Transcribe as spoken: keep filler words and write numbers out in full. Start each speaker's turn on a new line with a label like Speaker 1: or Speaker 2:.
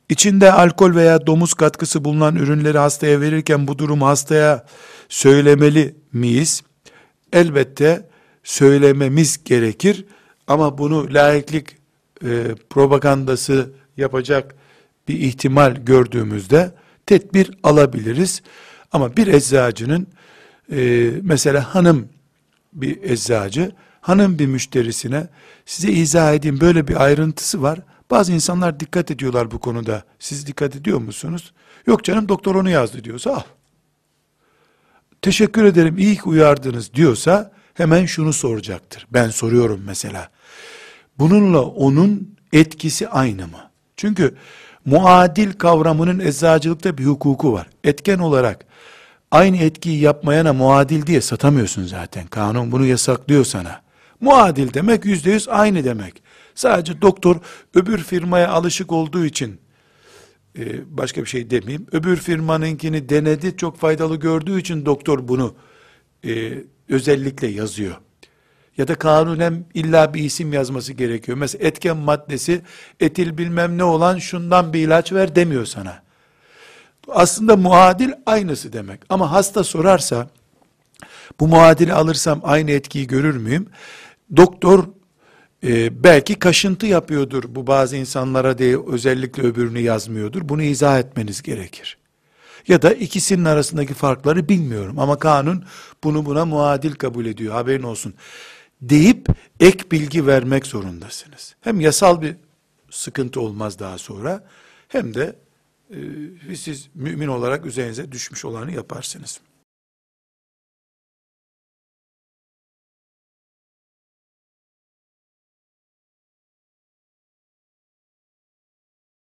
Speaker 1: İçinde alkol veya domuz katkısı bulunan ürünleri hastaya verirken bu durumu hastaya söylemeli miyiz? Elbette söylememiz gerekir ama bunu laiklik e, propagandası yapacak bir ihtimal gördüğümüzde tedbir alabiliriz. Ama bir eczacının e, mesela hanım bir eczacı, hanım bir müşterisine size izah edeyim böyle bir ayrıntısı var. Bazı insanlar dikkat ediyorlar bu konuda. Siz dikkat ediyor musunuz? Yok canım doktor onu yazdı diyorsa al. Teşekkür ederim iyi ki uyardınız diyorsa hemen şunu soracaktır. Ben soruyorum mesela. Bununla onun etkisi aynı mı? Çünkü muadil kavramının eczacılıkta bir hukuku var. Etken olarak aynı etkiyi yapmayana muadil diye satamıyorsun zaten. Kanun bunu yasaklıyor sana. Muadil demek yüzde yüz aynı demek. Sadece doktor öbür firmaya alışık olduğu için e, başka bir şey demeyeyim. Öbür firmanınkini denedi, çok faydalı gördüğü için doktor bunu e, özellikle yazıyor. Ya da kanunen illa bir isim yazması gerekiyor. Mesela etken maddesi etil bilmem ne olan şundan bir ilaç ver demiyor sana. Aslında muadil aynısı demek. Ama hasta sorarsa bu muadili alırsam aynı etkiyi görür müyüm? Doktor e, belki kaşıntı yapıyordur bu bazı insanlara diye özellikle öbürünü yazmıyordur. Bunu izah etmeniz gerekir. Ya da ikisinin arasındaki farkları bilmiyorum ama kanun bunu buna muadil kabul ediyor, haberin olsun deyip ek bilgi vermek zorundasınız. Hem yasal bir sıkıntı olmaz daha sonra hem de e, siz mümin olarak üzerinize düşmüş olanı yaparsınız.